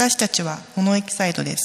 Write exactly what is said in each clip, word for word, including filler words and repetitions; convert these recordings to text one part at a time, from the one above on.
私たちはモノエキサイドです。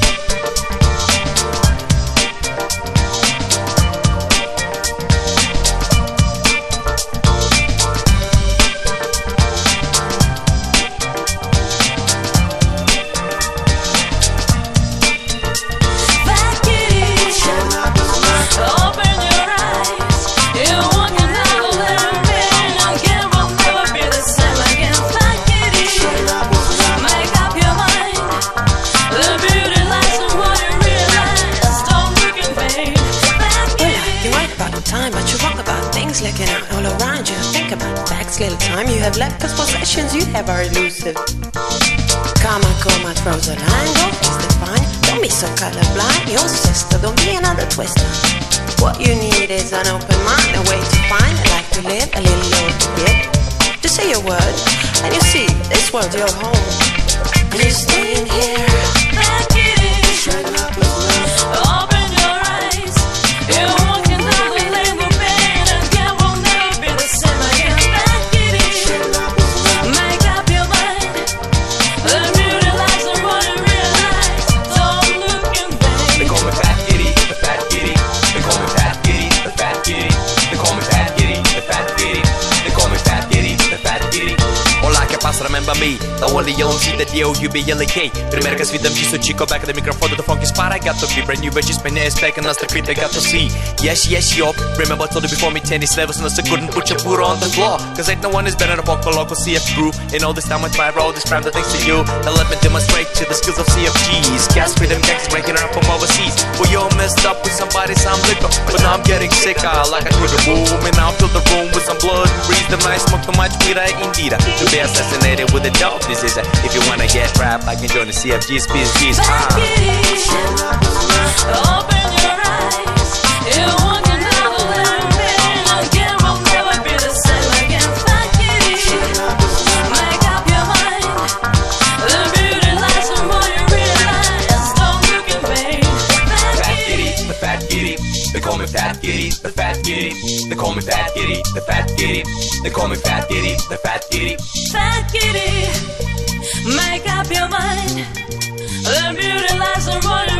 Looking out all around you, think about facts, little time you have left, cause possessions you have are elusive. Come on, come on, throw the line, go face the fine. Don't be so colorblind, your sister, don't be another twister. What you need is an open mind, a way to find a life to live, a little lower to give. Just say your word, and you see, this world's your home. And you're staying here. Back it is. Shut up as well. Open your eyes. You're walking down the lane of pain, and again will never be the same again. Back it is. Shut up as well. Make up your mind. The beauty lies in what you realize. Don't look in vain. They call me Fat Kitty, the Fat Kitty. They call me Fat Kitty, the Fat Kitty. They call me Fat Kitty, the Fat Kitty. They call me Fat Kitty, the Fat Kitty. Hola, ¿qué pasa? Remember me? The only yellow see that you you be yellow K. Пример как с видом чисто chico back at the microphone to the funky spot. I got to be brand new, but just my ass back and us the creep I got to see. Yes, yes, yo. Remember told you before me tennis levels and us couldn't put your foot on the floor. Cause ain't no one is better than a vocal local C F crew. And all this time I try all this crime that thanks to you. Now let me demonstrate to the skills of C F Gs. Gas rhythm gangs breaking up from overseas. Well, you're messed up with somebody, some liquor. But now I'm getting sicker, like I threw the room. And now I fill the room with some blood. Breathe the night, smoke too much weed, I indeed. To be assassinated with a dope disease. If you wanna get rap, I can join the C F Gs, P S Gs. Ah. Open your eyes. You're walking down the lane, pain again will never be the same again. Fat Kitty, make up your mind. The beauty lies in what you realize. Don't look in vain. Fat Kitty, the Fat Kitty. They call me Fat Kitty, the Fat Kitty. They call me Fat Kitty, the Fat Kitty. They call me Fat Kitty, the Fat Kitty. Fat Kitty, make up your mind. The beauty lies in what you